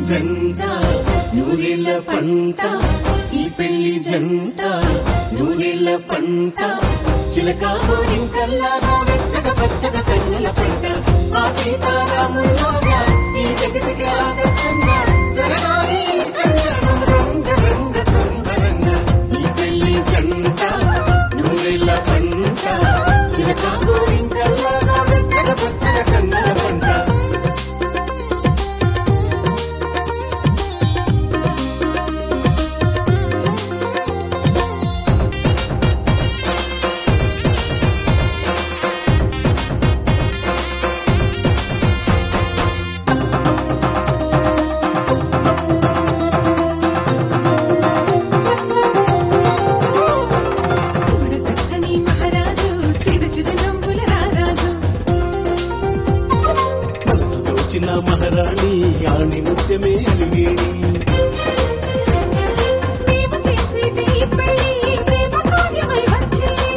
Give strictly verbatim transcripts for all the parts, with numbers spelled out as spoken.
జంట నూరేళ్ల పంట ఈ పెళ్లి జంట నూరేళ్ల పంట చిలక గోరింకల్లాగా వెచ్చగా పచ్చగా కన్నుల పంట ఆ సీతారాముల్లాగా ఈ జగతికి ఆదర్శంగా జరగాలి కళ్యాణం రంగ రంగ సంబరంగా ఈ పెళ్లి జంట నూరేళ్ల పంట చిలక గోరింకల్లాగా వెచ్చగా పచ్చగా కన్నుల పంట. మహారాణి ఆని ముత్యమే అలిగేణి మేము చేసేది పెళ్లి ప్రేమ కావ్యమై వర్ధిల్లి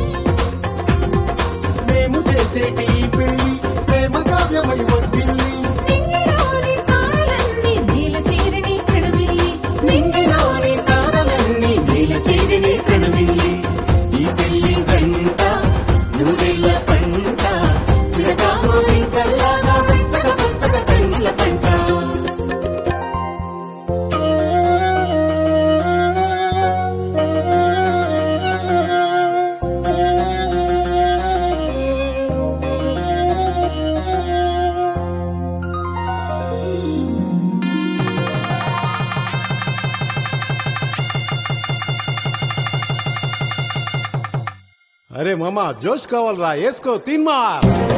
మేము చేసేది పెళ్లి ప్రేమ కావ్యమై వర్ధిల్లి నింగిలోని తారలన్నీ నీల చేరిని కణమిల్లి నింగిలోని తారలన్నీ నీల చేరిని కణమిల్లి ఈ పెళ్లి జంట నూరేళ్ల పంట చిలకా గోరింకల్లాగా వెచ్చగా పచ్చగా కన్నుల పంట. అరే మామా జోష్ కావాలరా వేసుకో తీన్ మార్.